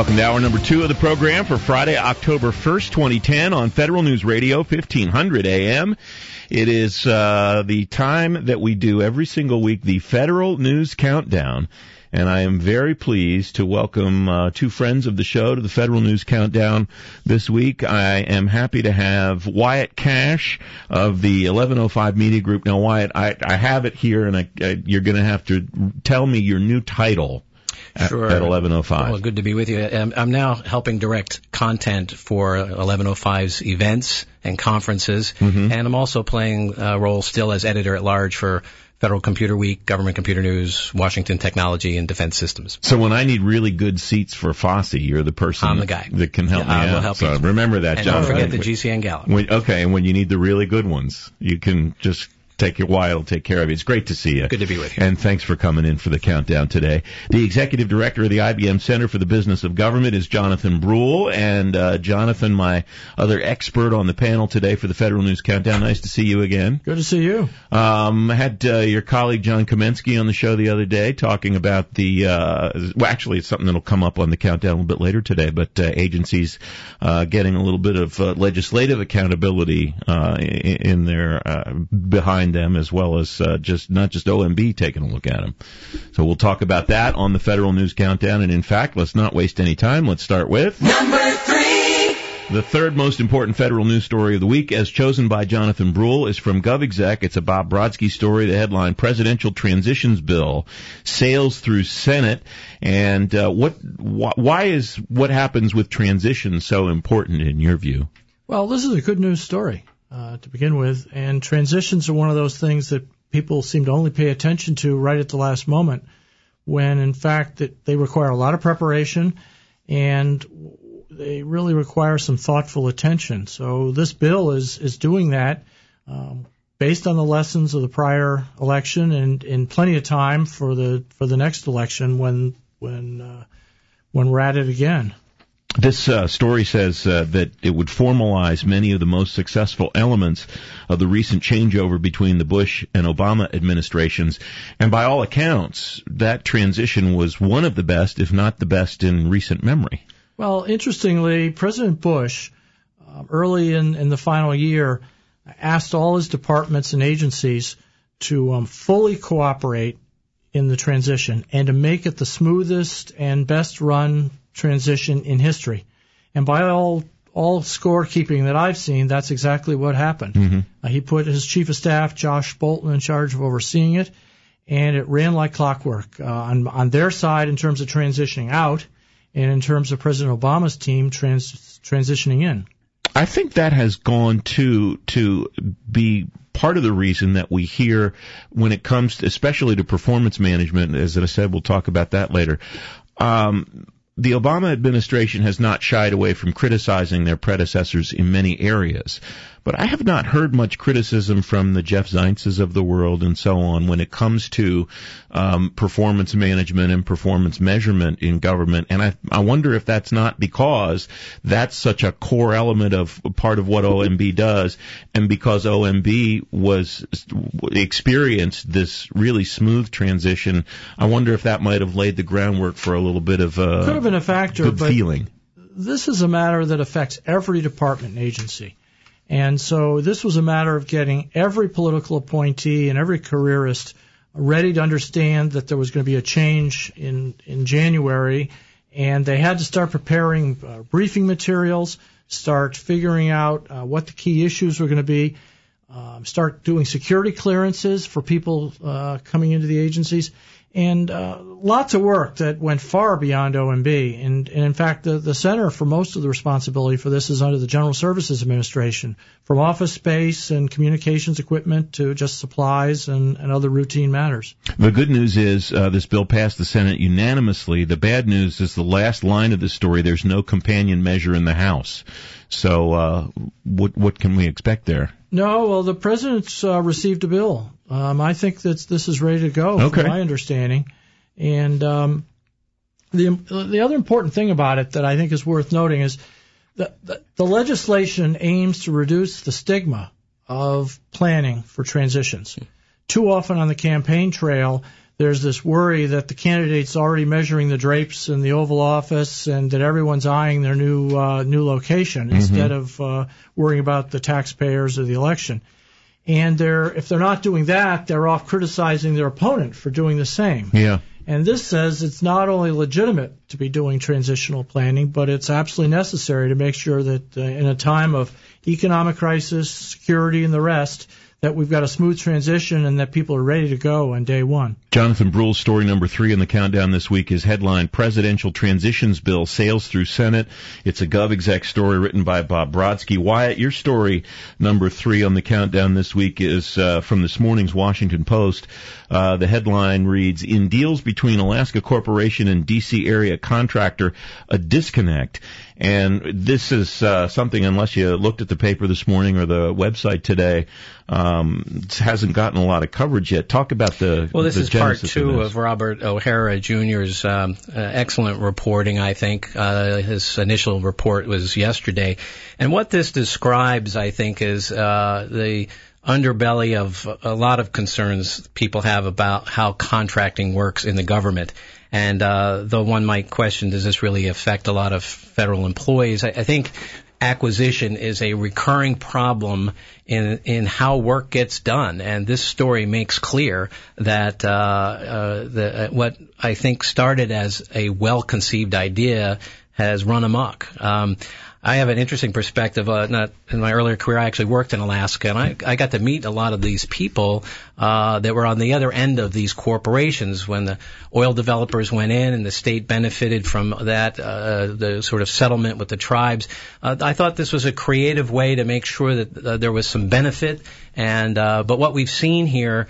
Welcome to hour number 2 of the program for Friday, October 1st, 2010 on Federal News Radio, 1500 AM. It is the time that we do every single week, the Federal News Countdown. And I am very pleased to welcome two friends of the show to the Federal News Countdown this week. I am happy to have Wyatt Cash of the 1105 Media Group. Now, Wyatt, I have it here, and you're going to have to tell me your new title. Sure. At 1105. Well, good to be with you. I'm now helping direct content for 1105's events and conferences, and I'm also playing a role still as editor-at-large for Federal Computer Week, Government Computer News, Washington Technology, and Defense Systems. So when I need really good seats for FOSSI, you're the person I'm the guy that can help me out. I will help you. Remember that, and John. Don't forget the GCN Gallup. And when you need the really good ones, you can just take your while to take care of you. It's great to see you. Good to be with you. And thanks for coming in for the countdown today. The executive director of the IBM Center for the Business of Government is Jonathan Brule. And Jonathan, my other expert on the panel today for the Federal News Countdown. Nice to see you again. Good to see you. I had your colleague John Kamensky on the show the other day talking about the, well, actually it's something that'll come up on the countdown a little bit later today, but agencies getting a little bit of legislative accountability in their behind them, as well as not just OMB taking a look at them. So we'll talk about that on the Federal News Countdown. And in fact, let's not waste any time. Let's start with number 3. The third most important federal news story of the week, as chosen by Jonathan Brule, is from GovExec. It's a Bob Brodsky story. The headline: Presidential Transitions Bill sails through Senate. And why is what happens with transitions so important in your view? Well, this is a good news story to begin with, and transitions are one of those things that people seem to only pay attention to right at the last moment, when in fact that they require a lot of preparation and they really require some thoughtful attention. So this bill is doing that based on the lessons of the prior election, and in plenty of time for the next election when we're at it again. This story says that it would formalize many of the most successful elements of the recent changeover between the Bush and Obama administrations. And by all accounts, that transition was one of the best, if not the best, in recent memory. Well, interestingly, President Bush, early in the final year, asked all his departments and agencies to fully cooperate in the transition and to make it the smoothest and best run transition in history. And by all scorekeeping that I've seen, that's exactly what happened. He put his chief of staff, Josh Bolton, in charge of overseeing it, and it ran like clockwork on their side in terms of transitioning out, and in terms of President Obama's team transitioning in. I think that has gone to be part of the reason that we hear when it comes to, especially to performance management, as I said, we'll talk about that later. The Obama administration has not shied away from criticizing their predecessors in many areas, but I have not heard much criticism from the Jeff Zientses of the world and so on when it comes to performance management and performance measurement in government. And I wonder if that's not because that's such a core element of part of what OMB does, and because OMB experienced this really smooth transition, I wonder if that might have laid the groundwork for a little bit of could have been a factor, good feeling. This is a matter that affects every department and agency. And so this was a matter of getting every political appointee and every careerist ready to understand that there was going to be a change in January, and they had to start preparing briefing materials, start figuring out what the key issues were going to be, start doing security clearances for people coming into the agencies, and lots of work that went far beyond OMB. And in fact, the center for most of the responsibility for this is under the General Services Administration, from office space and communications equipment to just supplies and other routine matters. The good news is this bill passed the Senate unanimously. The bad news is the last line of the story: there's no companion measure in the House. So what can we expect there? No, well, the president's received a bill. I think that this is ready to go, from my understanding. And the other important thing about it that I think is worth noting is that the legislation aims to reduce the stigma of planning for transitions. Too often on the campaign trail, there's this worry that the candidate's already measuring the drapes in the Oval Office and that everyone's eyeing their new location instead of worrying about the taxpayers or the election. And if they're not doing that, they're off criticizing their opponent for doing the same. Yeah. And this says it's not only legitimate to be doing transitional planning, but it's absolutely necessary to make sure that in a time of economic crisis, security, and the rest, that we've got a smooth transition and that people are ready to go on day one. Jonathan Brule's story number 3 in the countdown this week is headlined Presidential Transitions Bill Sails Through Senate. It's a GovExec story written by Bob Brodsky. Wyatt, your story number 3 on the countdown this week is from this morning's Washington Post. The headline reads, "In deals between Alaska Corporation and D.C. area contractor, a disconnect." And this is something, unless you looked at the paper this morning or the website today, hasn't gotten a lot of coverage yet. Talk about the Well, this the is part genesis 2 of of Robert O'Hara Jr.'s excellent reporting, I think. His initial report was yesterday. And what this describes, I think, is the underbelly of a lot of concerns people have about how contracting works in the government. And though one might question, does this really affect a lot of federal employees? I think acquisition is a recurring problem in how work gets done. And this story makes clear that what I think started as a well-conceived idea has run amok. I have an interesting perspective. Not in my earlier career, I actually worked in Alaska, and I got to meet a lot of these people that were on the other end of these corporations when the oil developers went in and the state benefited from that, the sort of settlement with the tribes. I thought this was a creative way to make sure that there was some benefit. And but what we've seen here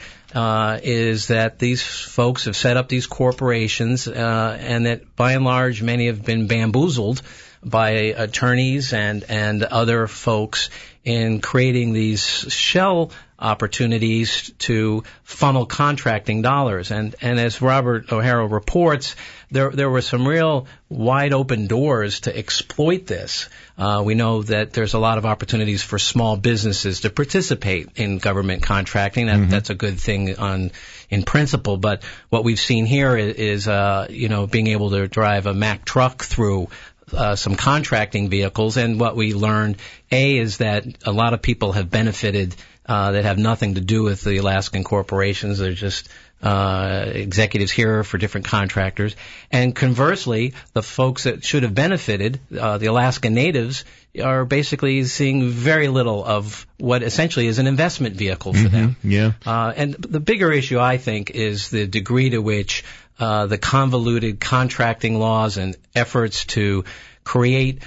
is that these folks have set up these corporations, and that by and large many have been bamboozled by attorneys and other folks in creating these shell opportunities to funnel contracting dollars. And as Robert O'Hara reports, there were some real wide open doors to exploit this. We know that there's a lot of opportunities for small businesses to participate in government contracting. That's a good thing in principle. But what we've seen here is being able to drive a Mack truck through some contracting vehicles. And what we learned, is that a lot of people have benefited that have nothing to do with the Alaskan corporations. They're just executives here for different contractors. And conversely, the folks that should have benefited, the Alaska natives, are basically seeing very little of what essentially is an investment vehicle for them. Yeah. And the bigger issue, I think, is the degree to which the convoluted contracting laws and efforts to create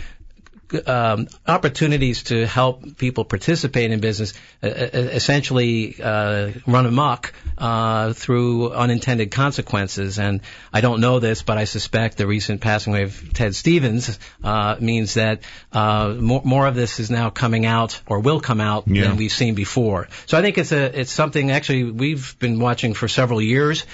opportunities to help people participate in business essentially run amok through unintended consequences. And I don't know this, but I suspect the recent passing away of Ted Stevens means that more of this is now coming out or will come out than we've seen before. So I think it's something actually we've been watching for several years.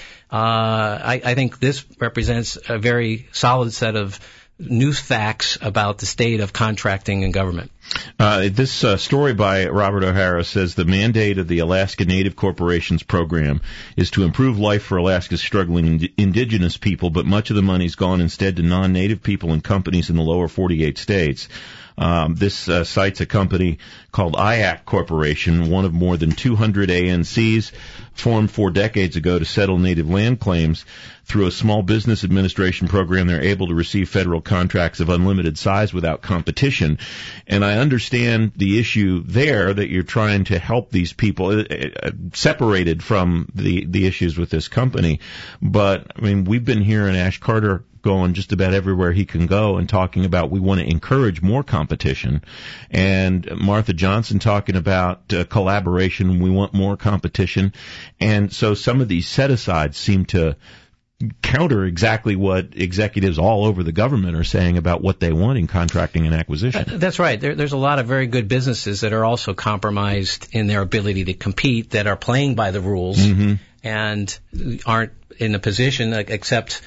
I think this represents a very solid set of new facts about the state of contracting in government. This story by Robert O'Hara says the mandate of the Alaska Native Corporations program is to improve life for Alaska's struggling indigenous people, but much of the money's gone instead to non-native people and companies in the lower 48 states. This cites a company called IAC Corporation, one of more than 200 ANCs formed 4 decades ago to settle native land claims. Through a small business administration program, they're able to receive federal contracts of unlimited size without competition. And I understand the issue there, that you're trying to help these people separated from the issues with this company. But, I mean, we've been hearing Ash Carter going just about everywhere he can go and talking about we want to encourage more competition. And Martha Johnson talking about collaboration, we want more competition. And so some of these set-asides seem to counter exactly what executives all over the government are saying about what they want in contracting and acquisition. That's right. There's a lot of very good businesses that are also compromised in their ability to compete, that are playing by the rules and aren't in a position, except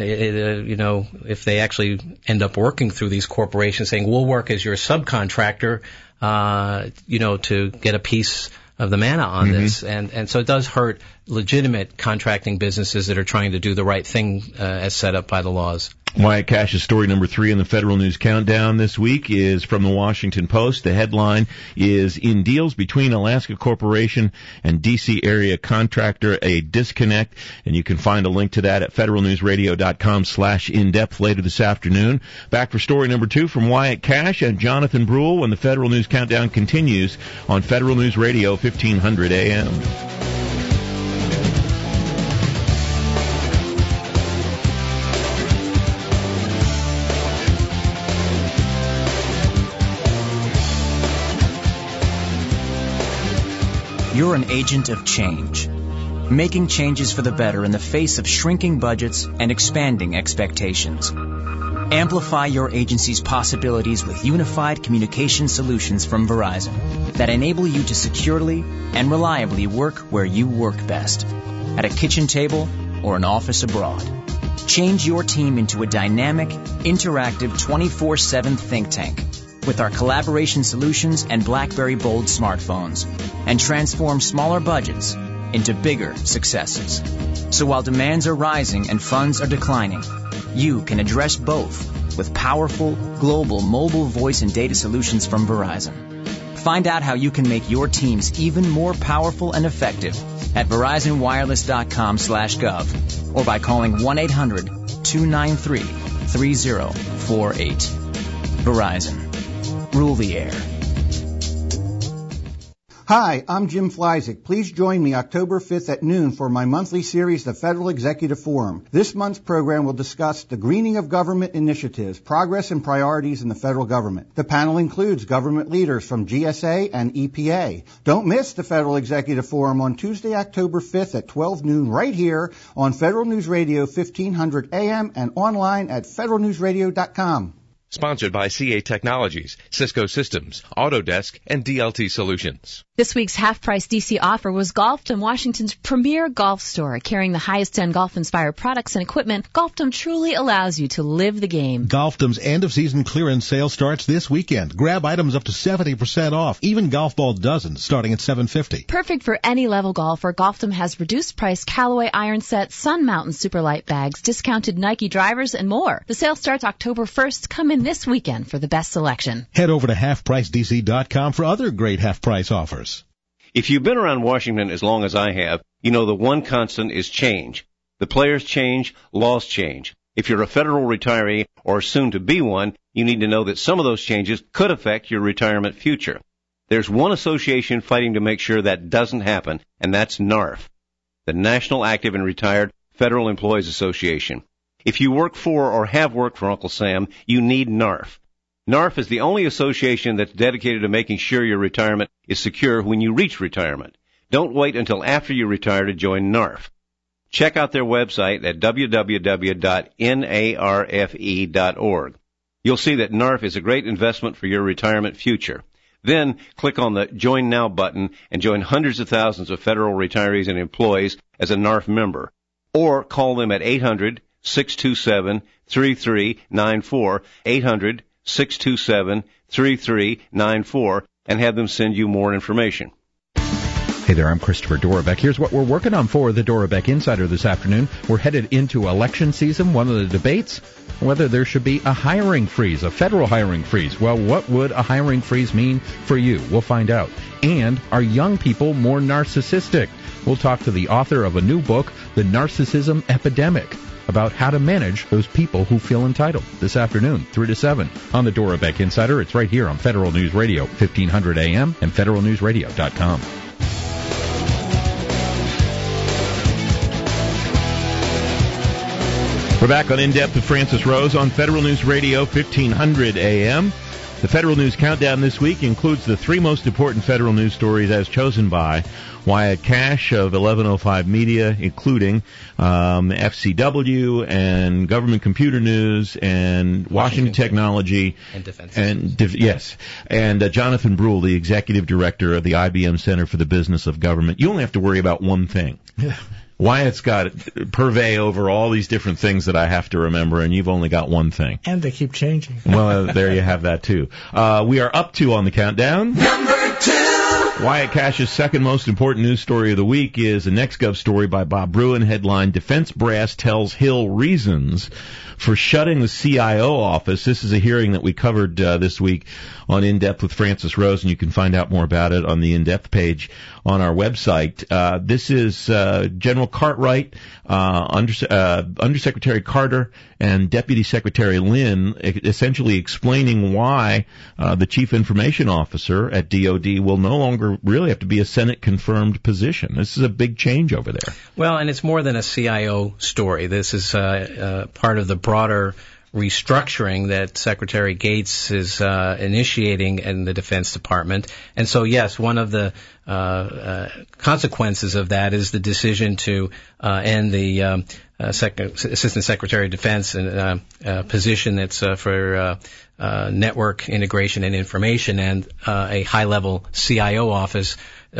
if they actually end up working through these corporations saying, we'll work as your subcontractor, to get a piece the manna on this, and so it does hurt legitimate contracting businesses that are trying to do the right thing as set up by the laws. Wyatt Cash's story number 3 in the Federal News Countdown this week is from the Washington Post. The headline is, "In Deals Between Alaska Corporation and D.C. Area Contractor, a Disconnect." And you can find a link to that at federalnewsradio.com/in-depth later this afternoon. Back for story number 2 from Wyatt Cash and Jonathan Brule when the Federal News Countdown continues on Federal News Radio 1500 AM. You're an agent of change, making changes for the better in the face of shrinking budgets and expanding expectations. Amplify your agency's possibilities with unified communication solutions from Verizon that enable you to securely and reliably work where you work best, at a kitchen table or an office abroad. Change your team into a dynamic, interactive 24/7 think tank with our collaboration solutions and BlackBerry Bold smartphones, and transform smaller budgets into bigger successes. So while demands are rising and funds are declining, you can address both with powerful, global mobile voice and data solutions from Verizon. Find out how you can make your teams even more powerful and effective at VerizonWireless.com/gov or by calling 1-800-293-3048. Verizon. Rule the air. Hi, I'm Jim Fleisig. Please join me October 5th at noon for my monthly series, The Federal Executive Forum. This month's program will discuss the greening of government initiatives, progress and priorities in the federal government. The panel includes government leaders from GSA and EPA. Don't miss the Federal Executive Forum on Tuesday, October 5th at 12 noon right here on Federal News Radio 1500 AM and online at federalnewsradio.com. Sponsored by CA Technologies, Cisco Systems, Autodesk, and DLT Solutions. This week's half-price DC offer was Golfdom, Washington's premier golf store. Carrying the highest-end golf-inspired products and equipment, Golfdom truly allows you to live the game. Golfdom's end-of-season clearance sale starts this weekend. Grab items up to 70% off, even golf ball dozens starting at $7.50. Perfect for any level golfer, Golfdom has reduced-price Callaway iron sets, Sun Mountain Superlight bags, discounted Nike drivers, and more. The sale starts October 1st. Come in this weekend for the best selection. Head over to halfpricedc.com for other great half-price offers. If you've been around Washington as long as I have, you know the one constant is change. The players change, laws change. If you're a federal retiree or soon to be one, you need to know that some of those changes could affect your retirement future. There's one association fighting to make sure that doesn't happen, and that's NARF, the National Active and Retired Federal Employees Association. If you work for or have worked for Uncle Sam, you need NARF. NARF is the only association that's dedicated to making sure your retirement is secure when you reach retirement. Don't wait until after you retire to join NARF. Check out their website at www.narfe.org. You'll see that NARF is a great investment for your retirement future. Then click on the Join Now button and join hundreds of thousands of federal retirees and employees as a NARF member. Or call them at 800-627-3394, 800-627-3394, and have them send you more information. Hey there, I'm Christopher Dorbeck. Here's what we're working on for the Dorbeck Insider this afternoon. We're headed into election season. One of the debates, whether there should be a hiring freeze, a federal hiring freeze. Well, what would a hiring freeze mean for you? We'll find out. And are young people more narcissistic? We'll talk to the author of a new book, The Narcissism Epidemic, about how to manage those people who feel entitled. This afternoon, 3 to 7, on the Dorbeck Insider. It's right here on Federal News Radio, 1500 AM and federalnewsradio.com. We're back on In Depth with Francis Rose on Federal News Radio, 1500 AM. The Federal News Countdown this week includes the 3 most important federal news stories as chosen by Wyatt Cash of 1105 Media, including FCW and Government Computer News and Washington Technology. And Defense. And Jonathan Brule, the Executive Director of the IBM Center for the Business of Government. You only have to worry about one thing. Yeah. Wyatt's got purvey over all these different things that I have to remember, and you've only got one thing. And they keep changing. Well, there you have that, too. We are up to on the countdown. Number 2. Wyatt Cash's second most important news story of the week is a NextGov story by Bob Bruin, headline, Defense Brass Tells Hill Reasons for Shutting the CIO Office. This is a hearing that we covered this week on In Depth with Francis Rose, and you can find out more about it on the In Depth page on our website. This is General Cartwright, Undersecretary Carter, and Deputy Secretary Lynn essentially explaining why the Chief Information Officer at DOD will no longer really have to be a Senate-confirmed position. This is a big change over there. Well, and it's more than a CIO story. This is part of the broader restructuring that Secretary Gates is initiating in the Defense Department. And so, yes, one of the consequences of that is the decision to end the Assistant Secretary of Defense position that's for network integration and information, and a high-level CIO office,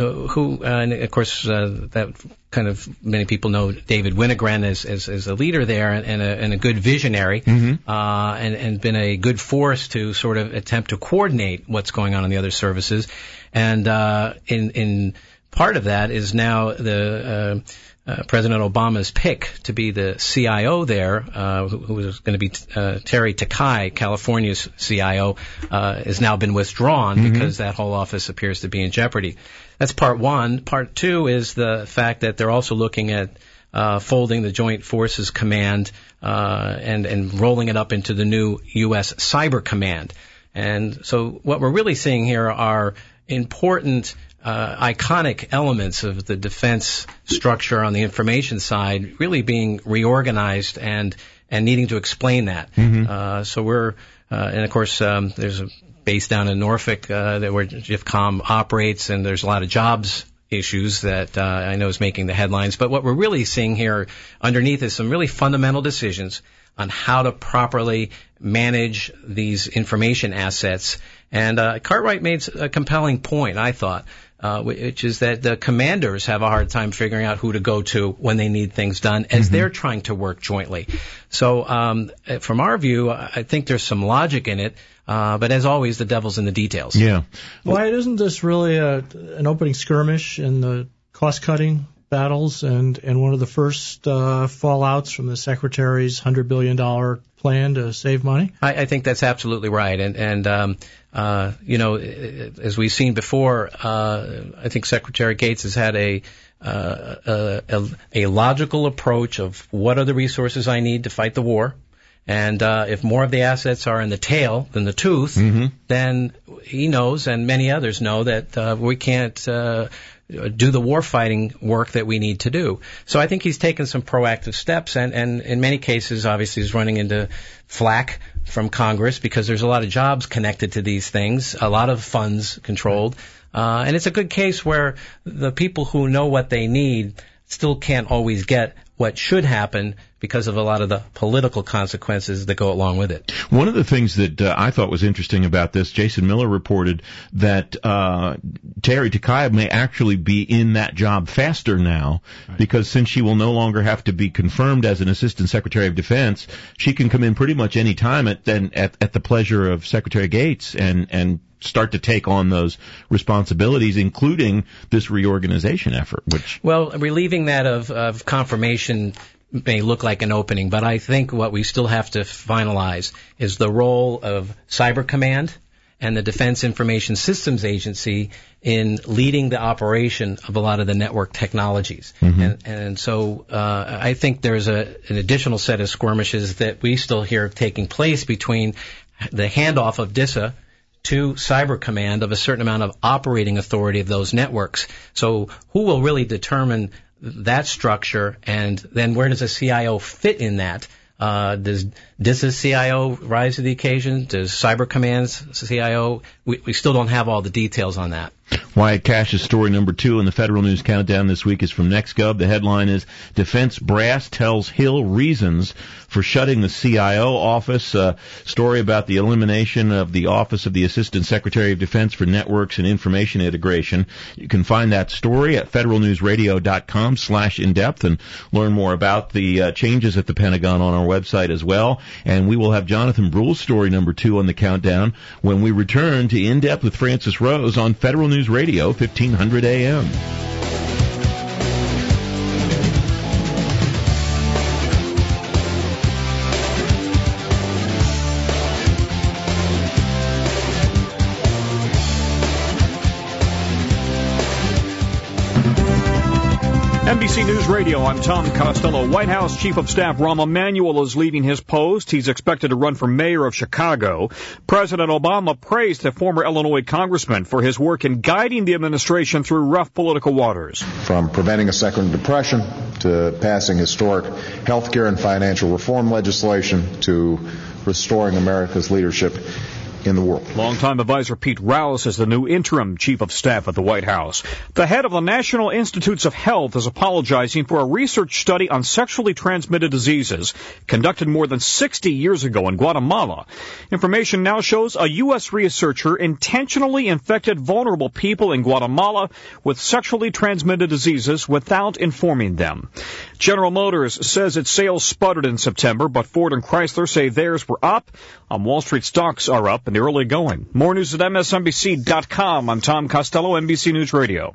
and of course, that kind of many people know David Winogren as a leader there and a good visionary, and been a good force to sort of attempt to coordinate what's going on in the other services. And in part of that is now the President Obama's pick to be the CIO there, who is going to be Terry Takai, California's CIO, has now been withdrawn because that whole office appears to be in jeopardy. That's part one. Part two is the fact that they're also looking at folding the Joint Forces Command and rolling it up into the new U.S. Cyber Command. And so what we're really seeing here are important iconic elements of the defense structure on the information side really being reorganized and needing to explain that. So we're, and of course, there's a base down in Norfolk where GIFCOM operates, and there's a lot of jobs issues that I know is making the headlines. But what we're really seeing here underneath is some really fundamental decisions on how to properly manage these information assets. And Cartwright made a compelling point, I thought, which is that the commanders have a hard time figuring out who to go to when they need things done as they're trying to work jointly. So from our view, I think there's some logic in it, but as always, the devil's in the details. Yeah. Wyatt, isn't this really an opening skirmish in the cost-cutting battles and one of the first fallouts from the Secretary's $100 billion plan to save money? I think that's absolutely right. And you know, as we've seen before, I think Secretary Gates has had a logical approach of what are the resources I need to fight the war. And if more of the assets are in the tail than the tooth, then he knows, and many others know, that we can't do the warfighting work that we need to do. So I think he's taken some proactive steps, and in many cases, obviously, he's running into flack from Congress because there's a lot of jobs connected to these things, a lot of funds controlled, and it's a good case where the people who know what they need still can't always get what should happen because of a lot of the political consequences that go along with it. One of the things that I thought was interesting about this, Jason Miller reported that Terry Takai may actually be in that job faster now, because since she will no longer have to be confirmed as an Assistant Secretary of Defense, she can come in pretty much any time at the pleasure of Secretary Gates and start to take on those responsibilities, including this reorganization effort. Well, relieving that of confirmation may look like an opening, but I think what we still have to finalize is the role of Cyber Command and the Defense Information Systems Agency in leading the operation of a lot of the network technologies. And so I think there's an additional set of skirmishes that we still hear taking place between the handoff of DISA to Cyber Command of a certain amount of operating authority of those networks. So who will really determine that structure, and then where does a CIO fit in that? Does DISA's CIO rise to the occasion? Does Cyber Command's CIO? We still don't have all the details on that. Wyatt Cash's story number 2 in the Federal News Countdown this week is from NextGov. The headline is Defense Brass Tells Hill Reasons for Shutting the CIO Office. A story about the elimination of the Office of the Assistant Secretary of Defense for Networks and Information Integration. You can find that story at federalnewsradio.com/in-depth and learn more about the changes at the Pentagon on our website as well. And we will have Jonathan Brule's story number 2 on the countdown when we return to In Depth with Francis Rose on Federal News News Radio, 1500 AM. NBC News Radio, I'm Tom Costello. White House Chief of Staff Rahm Emanuel is leaving his post. He's expected to run for mayor of Chicago. President Obama praised the former Illinois congressman for his work in guiding the administration through rough political waters. From preventing a second depression to passing historic health care and financial reform legislation to restoring America's leadership in the world. Longtime advisor Pete Rouse is the new interim chief of staff at the White House. The head of the National Institutes of Health is apologizing for a research study on sexually transmitted diseases conducted more than 60 years ago in Guatemala. Information now shows a U.S. researcher intentionally infected vulnerable people in Guatemala with sexually transmitted diseases without informing them. General Motors says its sales sputtered in September, but Ford and Chrysler say theirs were up. On Wall Street, stocks are up in the early going. More news at MSNBC.com. I'm Tom Costello, NBC News Radio.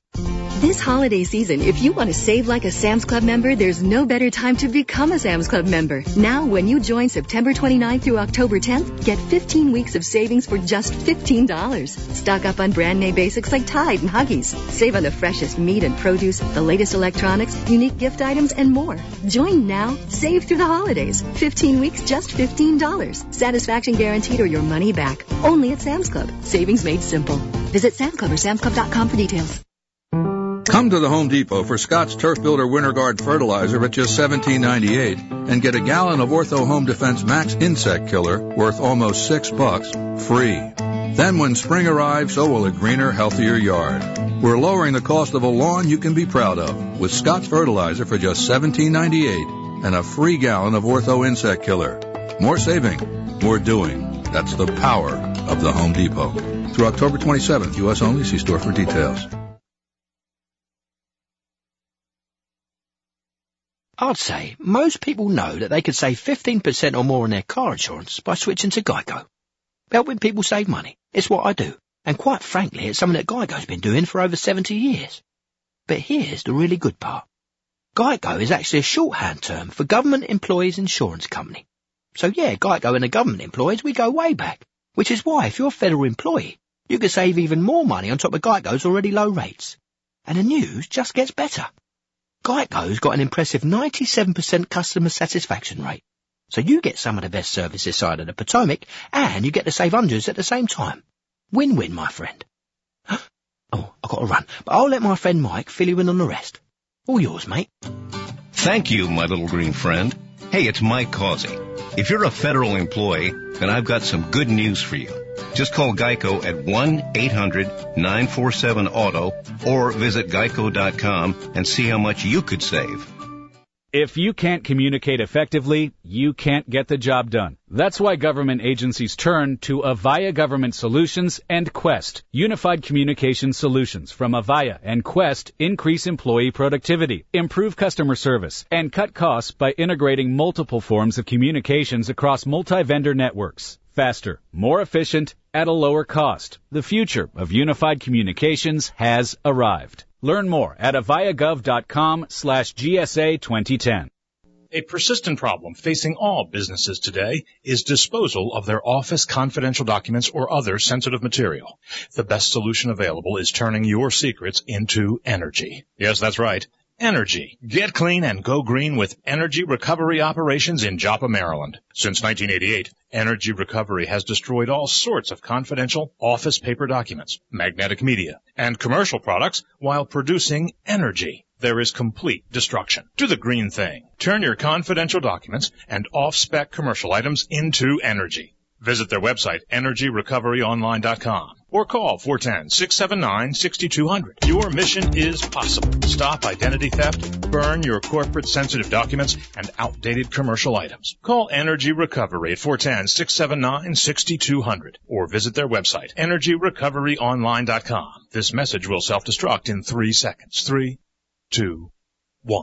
This holiday season, if you want to save like a Sam's Club member, there's no better time to become a Sam's Club member. Now, when you join September 29th through October 10th, get 15 weeks of savings for just $15. Stock up on brand name basics like Tide and Huggies. Save on the freshest meat and produce, the latest electronics, unique gift items, and more. Join now, save through the holidays. 15 weeks, just $15. Satisfaction guaranteed or your money back. Only at Sam's Club. Savings made simple. Visit Sam's Club or samsclub.com for details. Come to the Home Depot for Scott's Turf Builder Winter Guard fertilizer at just $17.98 and get a gallon of Ortho Home Defense Max Insect Killer worth almost $6 free. Then when spring arrives, so will a greener, healthier yard. We're lowering the cost of a lawn you can be proud of with Scott's fertilizer for just $17.98 and a free gallon of Ortho Insect Killer. More saving, more doing. That's the power of the Home Depot. Through October 27th, U.S. only. See store for details. I'd say most people know that they could save 15% or more on their car insurance by switching to Geico. Helping people save money. It's what I do. And quite frankly, it's something that Geico's been doing for over 70 years. But here's the really good part. Geico is actually a shorthand term for Government Employees Insurance Company. So yeah, Geico and the government employees, we go way back. Which is why if you're a federal employee, you can save even more money on top of Geico's already low rates. And the news just gets better. Geico's got an impressive 97% customer satisfaction rate. So you get some of the best service this side of the Potomac, and you get to save hundreds at the same time. Win-win, my friend. Oh, I've got to run, but I'll let my friend Mike fill you in on the rest. All yours, mate. Thank you, my little green friend. Hey, it's Mike Causey. If you're a federal employee, then I've got some good news for you. Just call Geico at 1-800-947-AUTO or visit geico.com and see how much you could save. If you can't communicate effectively, you can't get the job done. That's why government agencies turn to Avaya Government Solutions and Quest. Unified Communication Solutions from Avaya and Quest increase employee productivity, improve customer service, and cut costs by integrating multiple forms of communications across multi-vendor networks. Faster, more efficient, at a lower cost. The future of unified communications has arrived. Learn more at avayagov.com/GSA 2010. A persistent problem facing all businesses today is disposal of their office confidential documents or other sensitive material. The best solution available is turning your secrets into energy. Yes, that's right. Energy. Get clean and go green with Energy Recovery operations in Joppa, Maryland. Since 1988, Energy Recovery has destroyed all sorts of confidential office paper documents, magnetic media, and commercial products while producing energy. There is complete destruction. Do the green thing. Turn your confidential documents and off-spec commercial items into energy. Visit their website, energyrecoveryonline.com, or call 410-679-6200. Your mission is possible. Stop identity theft, burn your corporate sensitive documents, and outdated commercial items. Call Energy Recovery at 410-679-6200, or visit their website, energyrecoveryonline.com. This message will self-destruct in 3 seconds. 3, 2, 1.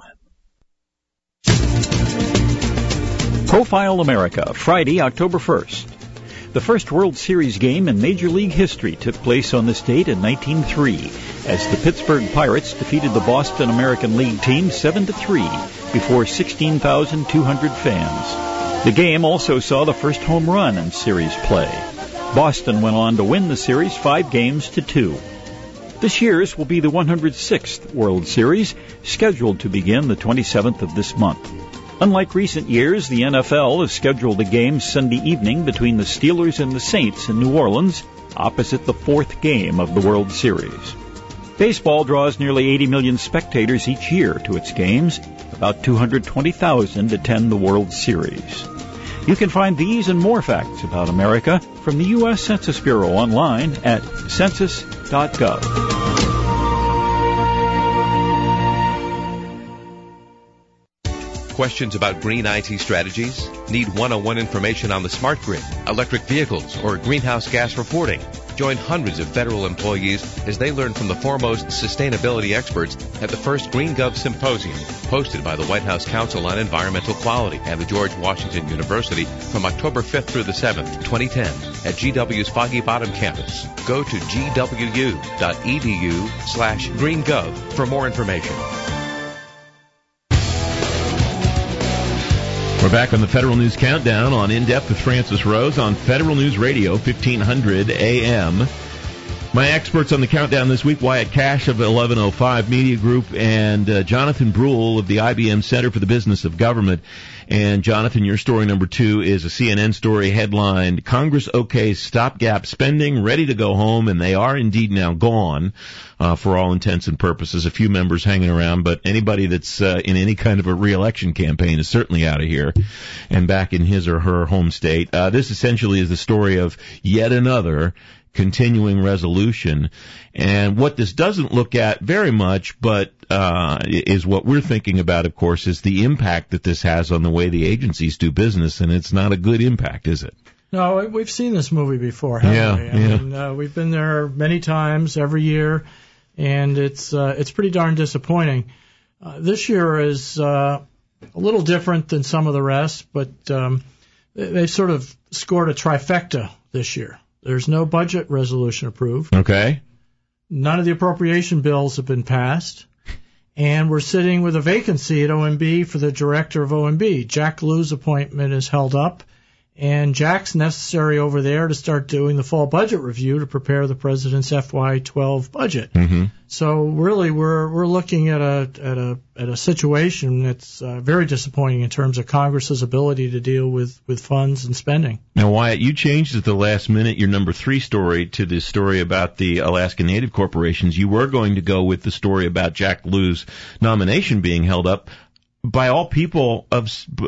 Profile America, Friday, October 1st. The first World Series game in Major League history took place on this date in 1903 as the Pittsburgh Pirates defeated the Boston American League team 7-3 before 16,200 fans. The game also saw the first home run in series play. Boston went on to win the series 5-2. This year's will be the 106th World Series, scheduled to begin the 27th of this month. Unlike recent years, the NFL has scheduled a game Sunday evening between the Steelers and the Saints in New Orleans, opposite the fourth game of the World Series. Baseball draws nearly 80 million spectators each year to its games. About 220,000 attend the World Series. You can find these and more facts about America from the U.S. Census Bureau online at census.gov. Questions about green IT strategies? Need one-on-one information on the smart grid, electric vehicles, or greenhouse gas reporting? Join hundreds of federal employees as they learn from the foremost sustainability experts at the first GreenGov Symposium, hosted by the White House Council on Environmental Quality and the George Washington University from October 5th through the 7th, 2010 at GW's Foggy Bottom campus. Go to gwu.edu/greengov for more information. We're back on the Federal News Countdown on In Depth with Francis Rose on Federal News Radio, 1500 AM. My experts on the countdown this week, Wyatt Cash of 1105 Media Group and Jonathan Brule of the IBM Center for the Business of Government. And Jonathan, your story number 2 is a CNN story headlined, Congress okays stopgap spending, ready to go home, and they are indeed now gone for all intents and purposes. A few members hanging around, but anybody that's in any kind of a re-election campaign is certainly out of here and back in his or her home state. This essentially is the story of yet another continuing resolution. And what this doesn't look at very much, but is what we're thinking about, of course, is the impact that this has on the way the agencies do business, and it's not a good impact, is it? No, we've seen this movie before, haven't we? I mean, we've been there many times every year, and it's pretty darn disappointing. This year is a little different than some of the rest, but they sort of scored a trifecta this year. There's no budget resolution approved. Okay. None of the appropriation bills have been passed. And we're sitting with a vacancy at OMB for the director of OMB. Jack Lew's appointment is held up, and Jack's necessary over there to start doing the fall budget review to prepare the president's FY12 budget. Mm-hmm. So really, we're looking at a situation that's very disappointing in terms of Congress's ability to deal with funds and spending. Now, Wyatt, you changed at the last minute your number 3 story to the story about the Alaska Native corporations. You were going to go with the story about Jack Lew's nomination being held up. By all people by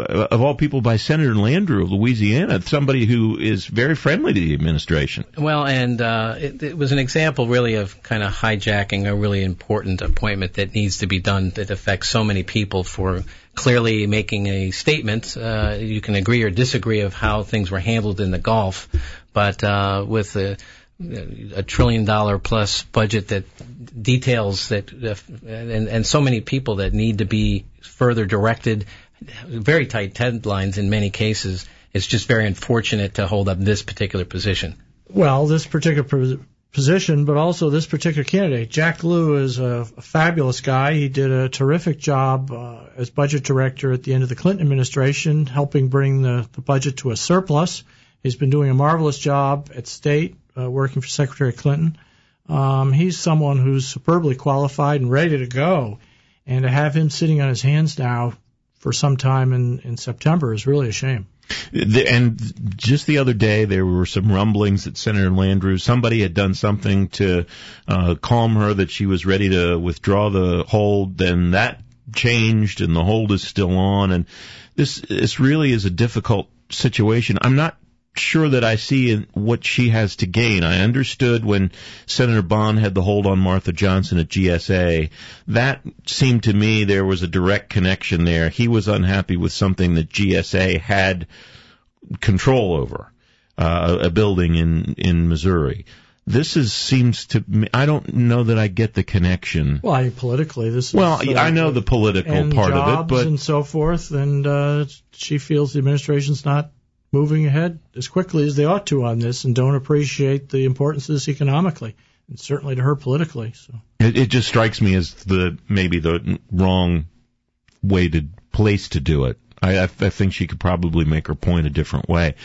Senator Landrieu of Louisiana, somebody who is very friendly to the administration. Well, and it was an example really of kind of hijacking a really important appointment that needs to be done that affects so many people for clearly making a statement. You can agree or disagree of how things were handled in the Gulf, but with a $1 trillion plus budget that details that, and so many people that need to be further directed, very tight deadlines in many cases. It's just very unfortunate to hold up this particular position. Well, this particular position, but also this particular candidate. Jack Lew is a fabulous guy. He did a terrific job as budget director at the end of the Clinton administration, helping bring the budget to a surplus. He's been doing a marvelous job at state, working for Secretary Clinton. He's someone who's superbly qualified and ready to go. And to have him sitting on his hands now for some time in September is really a shame. And just the other day, there were some rumblings that Senator Landrieu, somebody had done something to calm her, that she was ready to withdraw the hold. Then that changed, and the hold is still on. And this really is a difficult situation. I'm not sure that I see what she has to gain. I understood when Senator Bond had the hold on Martha Johnson at GSA, that seemed to me there was a direct connection there. He was unhappy with something that GSA had control over, a building in Missouri. Seems to me, I don't know that I get the connection. Well, politically, this is... Well, I know the political part of it, but... and so forth, and she feels the administration's not moving ahead as quickly as they ought to on this and don't appreciate the importance of this economically and certainly to her politically. So it just strikes me as maybe the wrong place to do it. I think she could probably make her point a different way.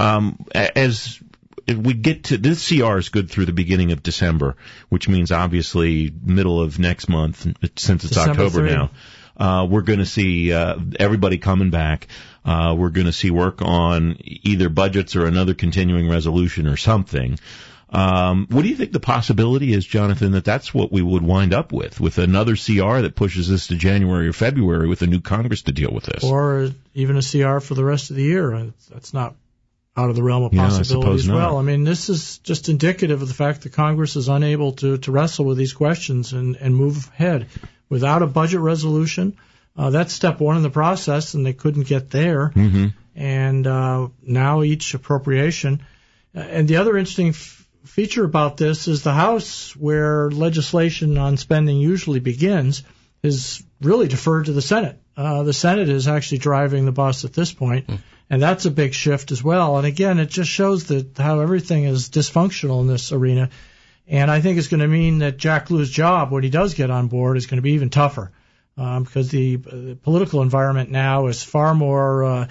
As we get to this, CR is good through the beginning of December, which means obviously middle of next month, since it's December October 3. now. We're going to see everybody coming back. We're going to see work on either budgets or another continuing resolution or something. What do you think the possibility is, Jonathan, that's what we would wind up with another CR that pushes this to January or February with a new Congress to deal with this? Or even a CR for the rest of the year. That's not out of the realm of possibility as well. I mean, this is just indicative of the fact that Congress is unable to wrestle with these questions and move ahead. Without a budget resolution, that's step one in the process, and they couldn't get there. Mm-hmm. And now each appropriation. And the other interesting feature about this is the House, where legislation on spending usually begins, is really deferred to the Senate. The Senate is actually driving the bus at this point, and that's a big shift as well. And again, it just shows that how everything is dysfunctional in this arena. And I think it's going to mean that Jack Lew's job, when he does get on board, is going to be even tougher, because the political environment now is far more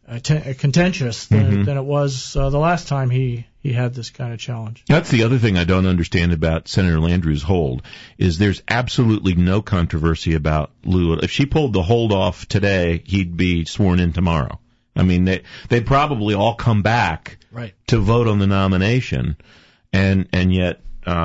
contentious than it was the last time he had this kind of challenge. That's the other thing I don't understand about Senator Landrieu's hold, is there's absolutely no controversy about Lew. If she pulled the hold off today, he'd be sworn in tomorrow. I mean, they'd probably all come back to vote on the nomination, and yet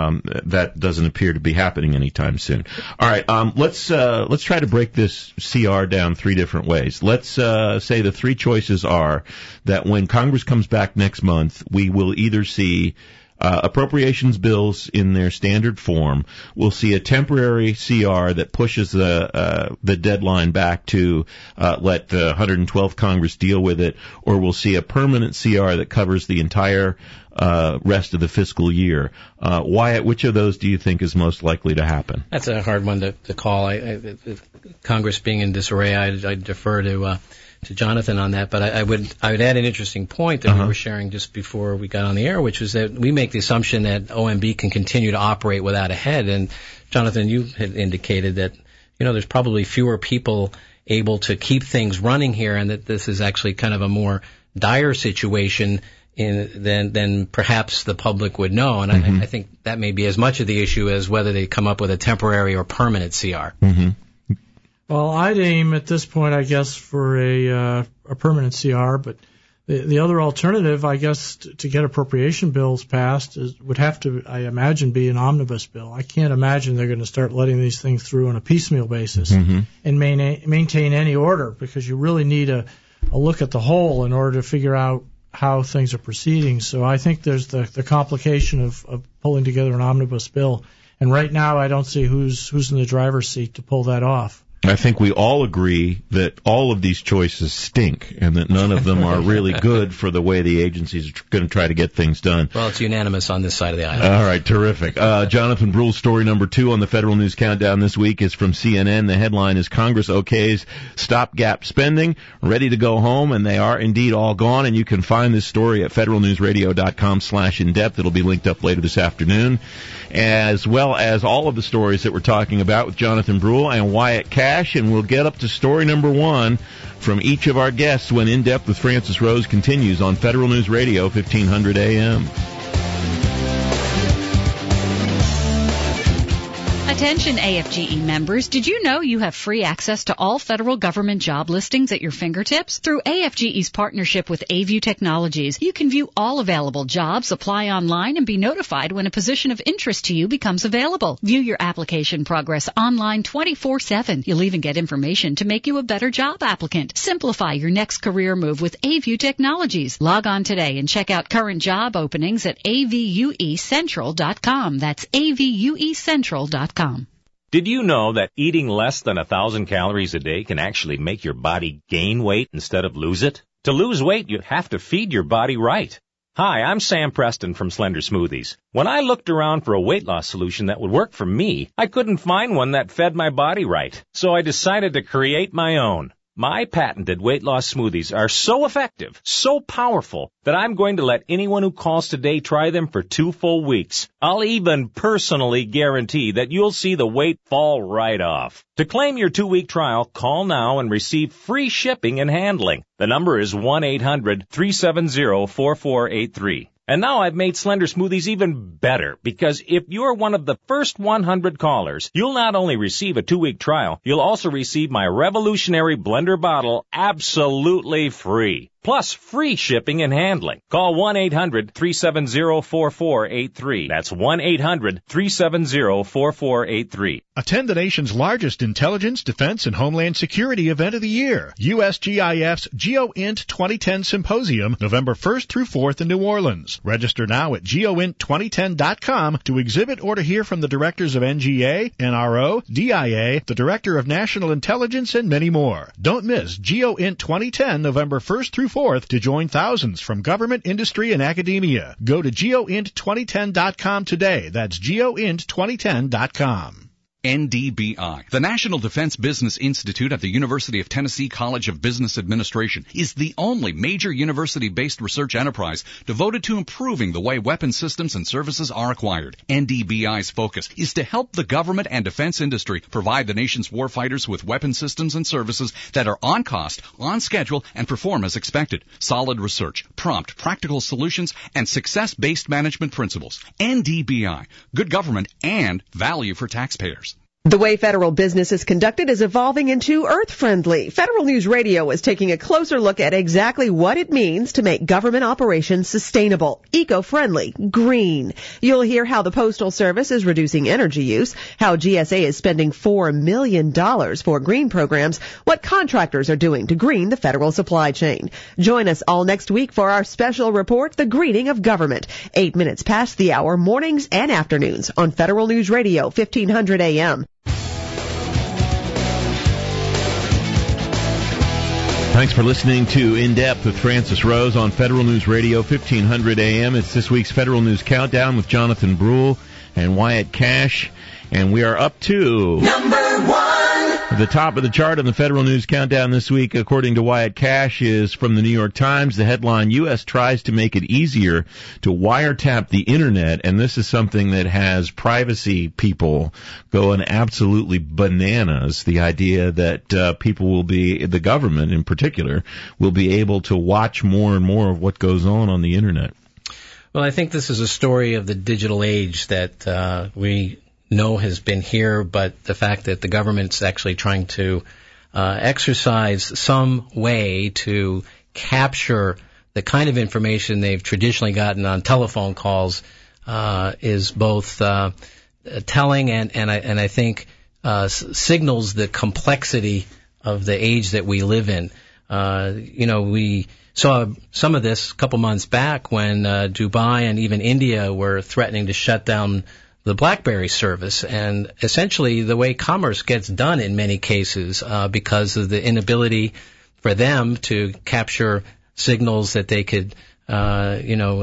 that doesn't appear to be happening anytime soon. All right, let's try to break this CR down three different ways. Let's say the three choices are that when Congress comes back next month, we will either see appropriations bills in their standard form. We'll see a temporary CR that pushes the deadline back to let the 112th Congress deal with it, or we'll see a permanent CR that covers the entire rest of the fiscal year. Wyatt, which of those do you think is most likely to happen? That's a hard one to call. Congress being in disarray, I defer to Jonathan on that, but I would add an interesting point that we were sharing just before we got on the air, which was that we make the assumption that OMB can continue to operate without a head. And Jonathan, you had indicated that there's probably fewer people able to keep things running here, and that this is actually kind of a more dire situation than perhaps the public would know. And I think that may be as much of the issue as whether they come up with a temporary or permanent CR. Well, I'd aim at this point, I guess, for a permanent CR, but the other alternative, I guess, to get appropriation bills passed would have to, I imagine, be an omnibus bill. I can't imagine they're going to start letting these things through on a piecemeal basis and maintain any order, because you really need a look at the whole in order to figure out how things are proceeding. So I think there's the complication of pulling together an omnibus bill. And right now I don't see who's in the driver's seat to pull that off. I think we all agree that all of these choices stink and that none of them are really good for the way the agencies are going to try to get things done. Well, it's unanimous on this side of the aisle. All right, terrific. Jonathan Brule's story number 2 on the Federal News Countdown this week is from CNN. The headline is Congress okays stopgap spending, ready to go home, and they are indeed all gone. And you can find this story at federalnewsradio.com/in-depth. It'll be linked up later this afternoon, as well as all of the stories that we're talking about with Jonathan Brule and Wyatt Cash. And we'll get up to story number 1 from each of our guests when In Depth with Francis Rose continues on Federal News Radio, 1500 AM. Attention AFGE members, did you know you have free access to all federal government job listings at your fingertips? Through AFGE's partnership with AView Technologies, you can view all available jobs, apply online, and be notified when a position of interest to you becomes available. View your application progress online 24/7. You'll even get information to make you a better job applicant. Simplify your next career move with AView Technologies. Log on today and check out current job openings at avuecentral.com. That's avuecentral.com. Did you know that eating less than 1,000 calories a day can actually make your body gain weight instead of lose it? To lose weight, you have to feed your body right. Hi, I'm Sam Preston from Slender Smoothies. When I looked around for a weight loss solution that would work for me, I couldn't find one that fed my body right. So I decided to create my own. My patented weight loss smoothies are so effective, so powerful, that I'm going to let anyone who calls today try them for 2 full weeks. I'll even personally guarantee that you'll see the weight fall right off. To claim your 2-week trial, call now and receive free shipping and handling. The number is 1-800-370-4483. And now I've made Slender Smoothies even better, because if you're one of the first 100 callers, you'll not only receive a 2-week trial, you'll also receive my revolutionary blender bottle absolutely free. Plus free shipping and handling. Call 1-800-370-4483. That's 1-800-370-4483. Attend the nation's largest intelligence, defense, and homeland security event of the year, USGIF's GeoInt 2010 Symposium, November 1st through 4th in New Orleans. Register now at geoint2010.com to exhibit or to hear from the directors of NGA, NRO, DIA, the Director of National Intelligence, and many more. Don't miss GeoInt 2010, November 1st through 4th, to join thousands from government, industry, and academia. Go to geoint2010.com today. That's geoint2010.com. NDBI, the National Defense Business Institute at the University of Tennessee College of Business Administration, is the only major university-based research enterprise devoted to improving the way weapon systems and services are acquired. NDBI's focus is to help the government and defense industry provide the nation's warfighters with weapon systems and services that are on cost, on schedule, and perform as expected. Solid research, prompt, practical solutions, and success-based management principles. NDBI, good government and value for taxpayers. The way federal business is conducted is evolving into earth-friendly. Federal News Radio is taking a closer look at exactly what it means to make government operations sustainable, eco-friendly, green. You'll hear how the Postal Service is reducing energy use, how GSA is spending $4 million for green programs, what contractors are doing to green the federal supply chain. Join us all next week for our special report, The Greening of Government, 8 minutes past the hour, mornings and afternoons on Federal News Radio, 1500 AM. Thanks for listening to In Depth with Francis Rose on Federal News Radio, 1500 AM. It's this week's Federal News Countdown with Jonathan Brule and Wyatt Cash. And we are up to number 1. The top of the chart on the Federal News Countdown this week, according to Wyatt Cash, is from the New York Times. The headline, U.S. tries to make it easier to wiretap the Internet. And this is something that has privacy people going absolutely bananas. The idea that people will be, the government in particular, will be able to watch more and more of what goes on the Internet. Well, I think this is a story of the digital age that we know has been here, but the fact that the government's actually trying to exercise some way to capture the kind of information they've traditionally gotten on telephone calls is both telling and I think signals the complexity of the age that we live in. We saw some of this a couple months back when Dubai and even India were threatening to shut down the BlackBerry service, and essentially the way commerce gets done in many cases because of the inability for them to capture signals that they could, kind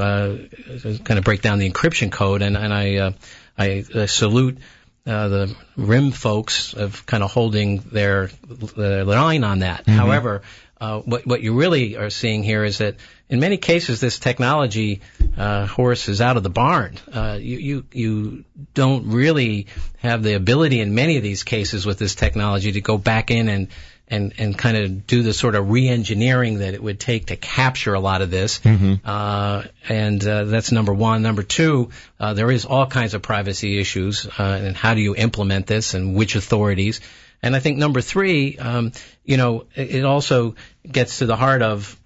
of break down the encryption code. And I salute the RIM folks of kind of holding their line on that. Mm-hmm. However, what you really are seeing here is that in many cases this technology horse is out of the barn. You don't really have the ability in many of these cases with this technology to go back in and kind of do the sort of re-engineering that it would take to capture a lot of this. Mm-hmm. And that's number one. Number two, there is all kinds of privacy issues, and how do you implement this and which authorities. And I think number three, it also gets to the heart of,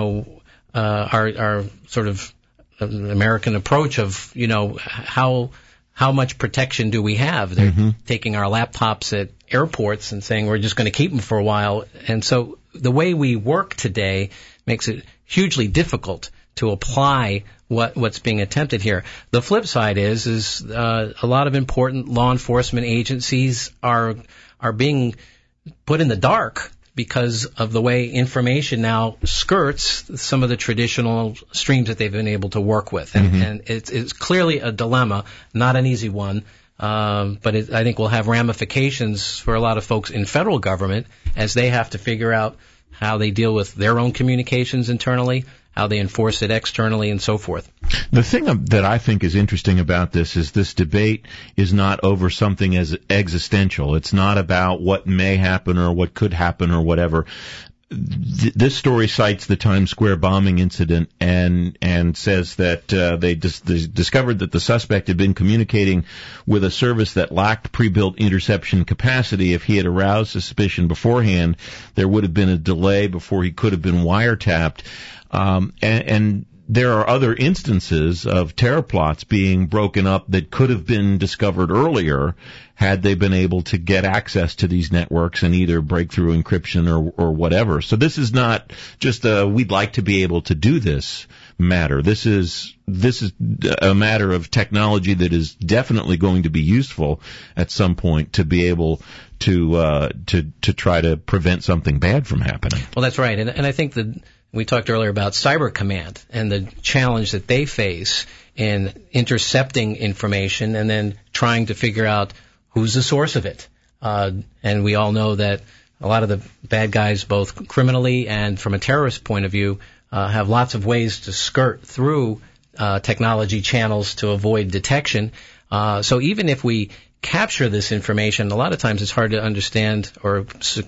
our sort of American approach of, how much protection do we have? They're mm-hmm. taking our laptops at airports and saying we're just going to keep them for a while. And so the way we work today makes it hugely difficult to apply what's being attempted here. The flip side is a lot of important law enforcement agencies are being put in the dark because of the way information now skirts some of the traditional streams that they've been able to work with. And, mm-hmm. and it's clearly a dilemma, not an easy one. but I think will have ramifications for a lot of folks in federal government as they have to figure out how they deal with their own communications internally, how they enforce it externally, and so forth. The thing that I think is interesting about this is this debate is not over something as existential. It's not about what may happen or what could happen or whatever. This story cites the Times Square bombing incident and says that they discovered that the suspect had been communicating with a service that lacked pre-built interception capacity. If he had aroused suspicion beforehand, there would have been a delay before he could have been wiretapped. And there are other instances of terror plots being broken up that could have been discovered earlier had they been able to get access to these networks and either break through encryption or whatever. So this is not just we'd like to be able to do this matter. This is a matter of technology that is definitely going to be useful at some point to be able to try to prevent something bad from happening. Well, that's right. And I think that we talked earlier about Cyber Command and the challenge that they face in intercepting information and then trying to figure out who's the source of it. And we all know that a lot of the bad guys, both criminally and from a terrorist point of view, have lots of ways to skirt through technology channels to avoid detection. So even if we capture this information, a lot of times it's hard to understand or,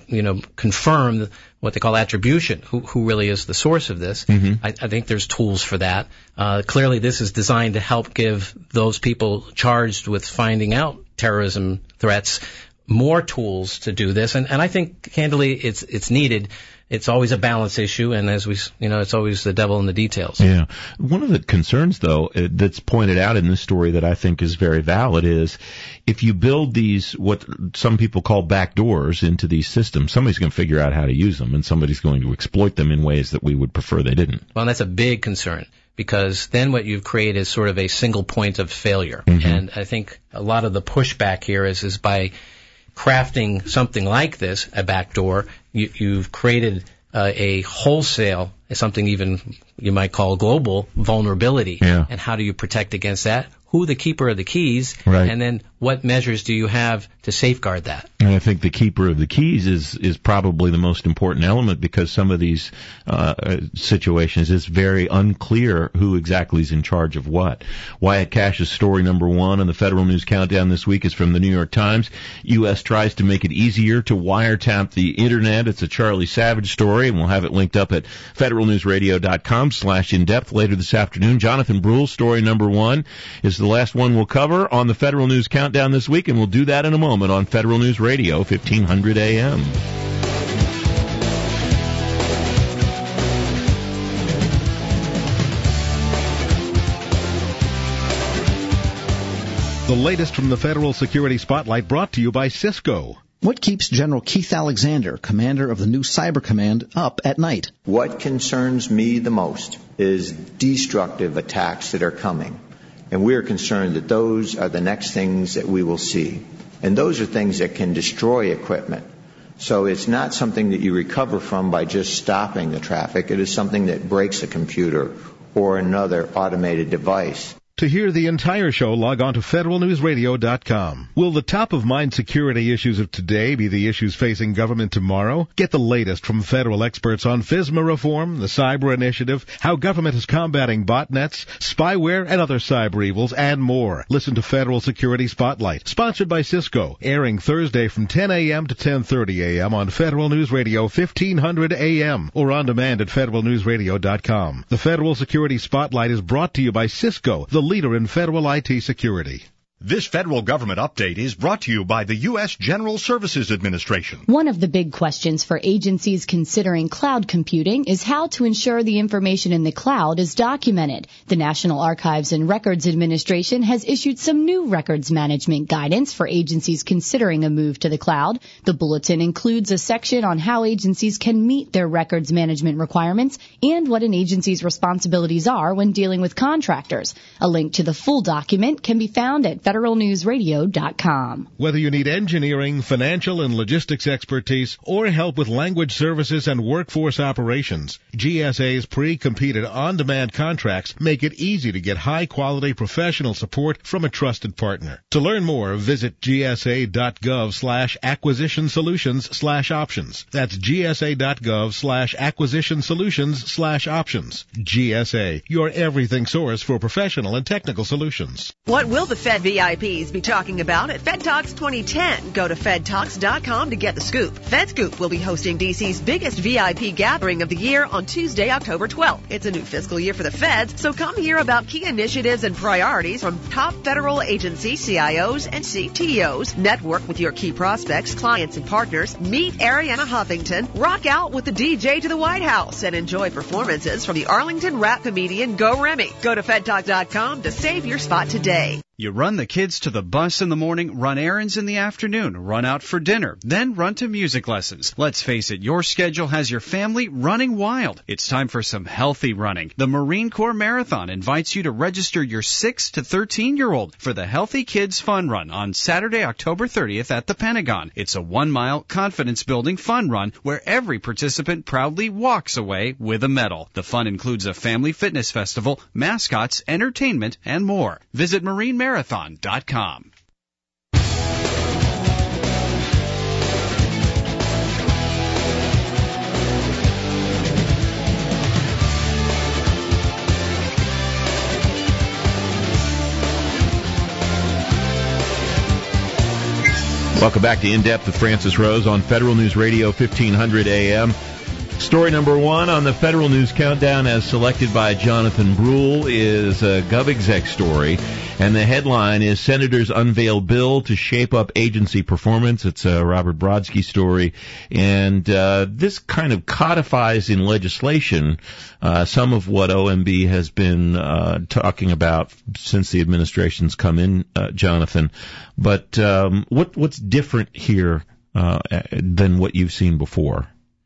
confirm what they call attribution, who really is the source of this. Mm-hmm. I think there's tools for that. Clearly this is designed to help give those people charged with finding out terrorism threats more tools to do this. And I think, candidly, it's needed. It's always a balance issue, and as we, it's always the devil in the details. Yeah. One of the concerns, though, that's pointed out in this story that I think is very valid is if you build these, what some people call backdoors into these systems, somebody's going to figure out how to use them, and somebody's going to exploit them in ways that we would prefer they didn't. Well, and that's a big concern, because then what you've created is sort of a single point of failure. Mm-hmm. And I think a lot of the pushback here is by crafting something like this, a backdoor, you've created a wholesale, something even you might call global vulnerability. Yeah. And how do you protect against that? Who the keeper of the keys? Right. And then what measures do you have to safeguard that? And I think the keeper of the keys is probably the most important element, because some of these situations it's very unclear who exactly is in charge of what. Wyatt Cash's story number 1 on the Federal News Countdown this week is from the New York Times. U.S. tries to make it easier to wiretap the Internet. It's a Charlie Savage story, and we'll have it linked up at federalnewsradio.com/in-depth later this afternoon. Jonathan Brule's story number 1 is the last one we'll cover on the Federal News Countdown this week, and we'll do that in a moment on Federal News Radio, 1500 AM. The latest from the Federal Security Spotlight, brought to you by Cisco. What keeps General Keith Alexander, commander of the new Cyber Command, up at night? What concerns me the most is destructive attacks that are coming. And we are concerned that those are the next things that we will see. And those are things that can destroy equipment. So it's not something that you recover from by just stopping the traffic. It is something that breaks a computer or another automated device. To hear the entire show, log on to federalnewsradio.com. Will the top-of-mind security issues of today be the issues facing government tomorrow? Get the latest from federal experts on FISMA reform, the cyber initiative, how government is combating botnets, spyware, and other cyber evils, and more. Listen to Federal Security Spotlight, sponsored by Cisco, airing Thursday from 10 a.m. to 10:30 a.m. on Federal News Radio 1500 a.m. or on demand at federalnewsradio.com. The Federal Security Spotlight is brought to you by Cisco, the leader in federal IT security. This federal government update is brought to you by the U.S. General Services Administration. One of the big questions for agencies considering cloud computing is how to ensure the information in the cloud is documented. The National Archives and Records Administration has issued some new records management guidance for agencies considering a move to the cloud. The bulletin includes a section on how agencies can meet their records management requirements and what an agency's responsibilities are when dealing with contractors. A link to the full document can be found at federalnewsradio.com. Whether you need engineering, financial, and logistics expertise, or help with language services and workforce operations, GSA's pre-competed on-demand contracts make it easy to get high-quality professional support from a trusted partner. To learn more, visit gsa.gov/acquisition-solutions/options. That's gsa.gov/acquisition-solutions/options. GSA, your everything source for professional and technical solutions. What will the Fed VIPs be talking about at Fed Talks 2010? Go to fedtalks.com to get the scoop. FedScoop will be hosting DC's biggest VIP gathering of the year on Tuesday, October 12th. It's a new fiscal year for the Feds, so come hear about key initiatives and priorities from top federal agency CIOs and CTOs. Network with your key prospects, clients, and partners. Meet Arianna Huffington. Rock out with the DJ to the White House and enjoy performances from the Arlington rap comedian Go Remy. Go to fedtalk.com to save your spot today. You run the kids to the bus in the morning, run errands in the afternoon, run out for dinner, then run to music lessons. Let's face it, your schedule has your family running wild. It's time for some healthy running. The Marine Corps Marathon invites you to register your 6 to 13-year-old for the Healthy Kids Fun Run on Saturday, October 30th at the Pentagon. It's a 1-mile confidence-building fun run where every participant proudly walks away with a medal. The fun includes a family fitness festival, mascots, entertainment, and more. Visit MarineMarathon.com. Welcome back to In Depth with Francis Rose on Federal News Radio 1500 AM. Story number one on the Federal News Countdown, as selected by Jonathan Brule, is a GovExec story, and the headline is Senators Unveil Bill to Shape Up Agency Performance. It's a Robert Brodsky story, and this kind of codifies in legislation some of what OMB has been talking about since the administration's come in, Jonathan. But what's different here than what you've seen before?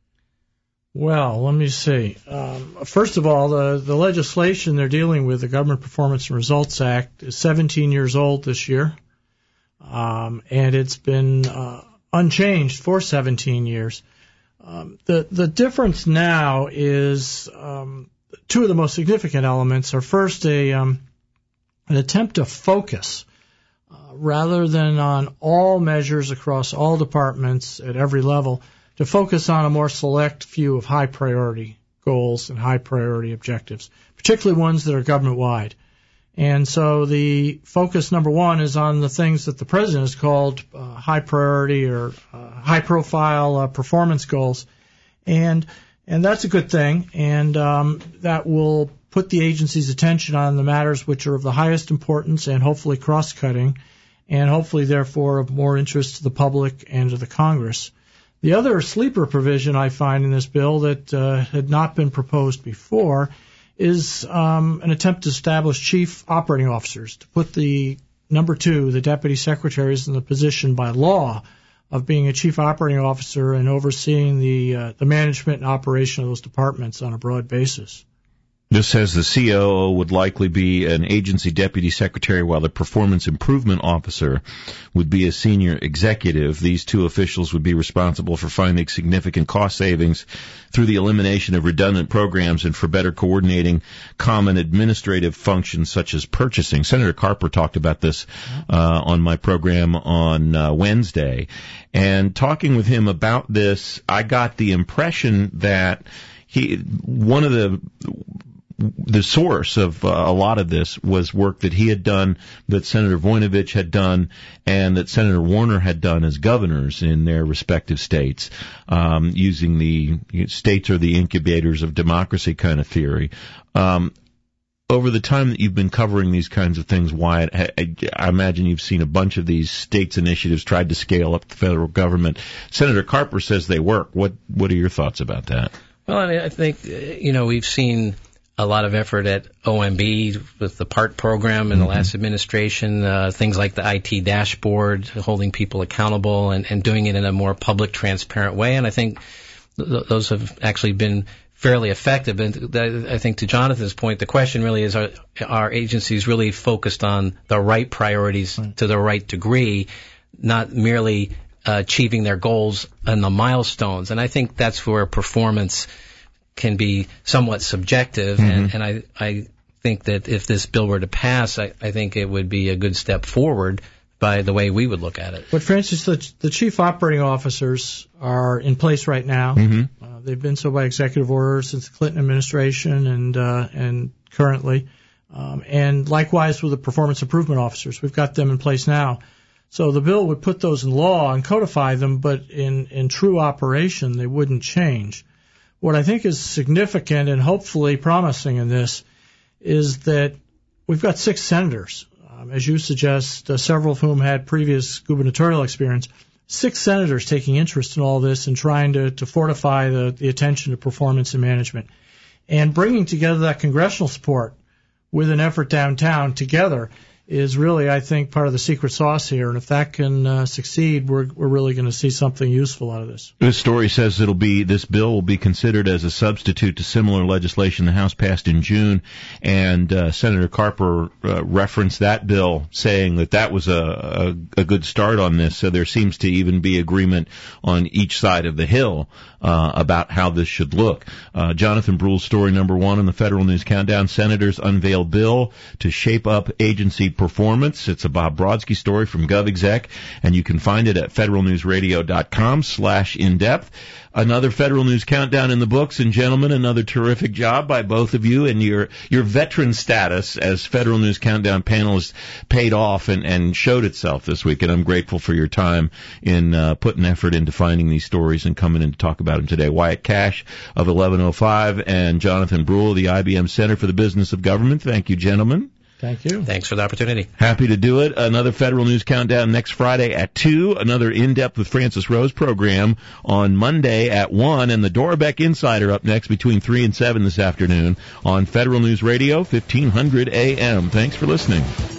Well, let me see. First of all, the legislation they're dealing with, the Government Performance and Results Act, is 17 years old this year, and it's been unchanged for 17 years. The difference now is two of the most significant elements are first an attempt to focus rather than on all measures across all departments at every level, to focus on a more select few of high priority goals and high priority objectives, particularly ones that are government wide. And so the focus number one is on the things that the president has called high priority or high profile performance goals. And that's a good thing. And that will put the agency's attention on the matters which are of the highest importance and hopefully cross-cutting, and hopefully therefore of more interest to the public and to the Congress. The other sleeper provision I find in this bill that had not been proposed before is an attempt to establish chief operating officers, to put the number two, the deputy secretaries, in the position by law of being a chief operating officer and overseeing the management and operation of those departments on a broad basis. This says the COO would likely be an agency deputy secretary, while the performance improvement officer would be a senior executive. These two officials would be responsible for finding significant cost savings through the elimination of redundant programs and for better coordinating common administrative functions such as purchasing. Senator Carper talked about this on my program on Wednesday. And talking with him about this, I got the impression that one of the source of a lot of this was work that he had done, that Senator Voinovich had done, and that Senator Warner had done as governors in their respective states, using the states are the incubators of democracy kind of theory. Over the time that you've been covering these kinds of things, Wyatt, I imagine you've seen a bunch of these states' initiatives tried to scale up the federal government. Senator Carper says they work. What are your thoughts about that? Well, I think, we've seen a lot of effort at OMB with the PART program in the last administration, things like the IT dashboard, holding people accountable and doing it in a more public, transparent way. And I think those have actually been fairly effective. And I think to Jonathan's point, the question really is, are agencies really focused on the right priorities to the right degree, not merely achieving their goals and the milestones? And I think that's where performance can be somewhat subjective. And I think that if this bill were to pass, I think it would be a good step forward by the way we would look at it. But Francis, the chief operating officers are in place right now. They've been so by executive order since the Clinton administration and currently. And likewise with the performance improvement officers. We've got them in place now. So the bill would put those in law and codify them, but in true operation, they wouldn't change. What I think is significant and hopefully promising in this is that we've got 6 senators, as you suggest, several of whom had previous gubernatorial experience, 6 senators taking interest in all this and trying to fortify the attention to performance and management. And bringing together that congressional support with an effort downtown together is really, I think, part of the secret sauce here. And if that can succeed, we're really going to see something useful out of this. This story says this bill will be considered as a substitute to similar legislation the House passed in June. And Senator Carper referenced that bill, saying that was a good start on this. So there seems to even be agreement on each side of the hill about how this should look. Jonathan Brule's story number 1 on the Federal News Countdown: Senators unveil bill to shape up agency performance. It's a Bob Brodsky story from GovExec, and you can find it at federalnewsradio.com/in-depth. Another Federal News Countdown in the books, and gentlemen, another terrific job by both of you, and your veteran status as Federal News Countdown panelists paid off and showed itself this week, and I'm grateful for your time in putting effort into finding these stories and coming in to talk about them today. Wyatt Cash of 1105 and Jonathan Brule of the IBM Center for the Business of Government. Thank you, gentlemen. Thank you. Thanks for the opportunity. Happy to do it. Another Federal News Countdown next Friday at 2. Another In-Depth with Francis Rose program on Monday at 1. And the Dora Beck Insider up next between 3 and 7 this afternoon on Federal News Radio, 1500 AM. Thanks for listening.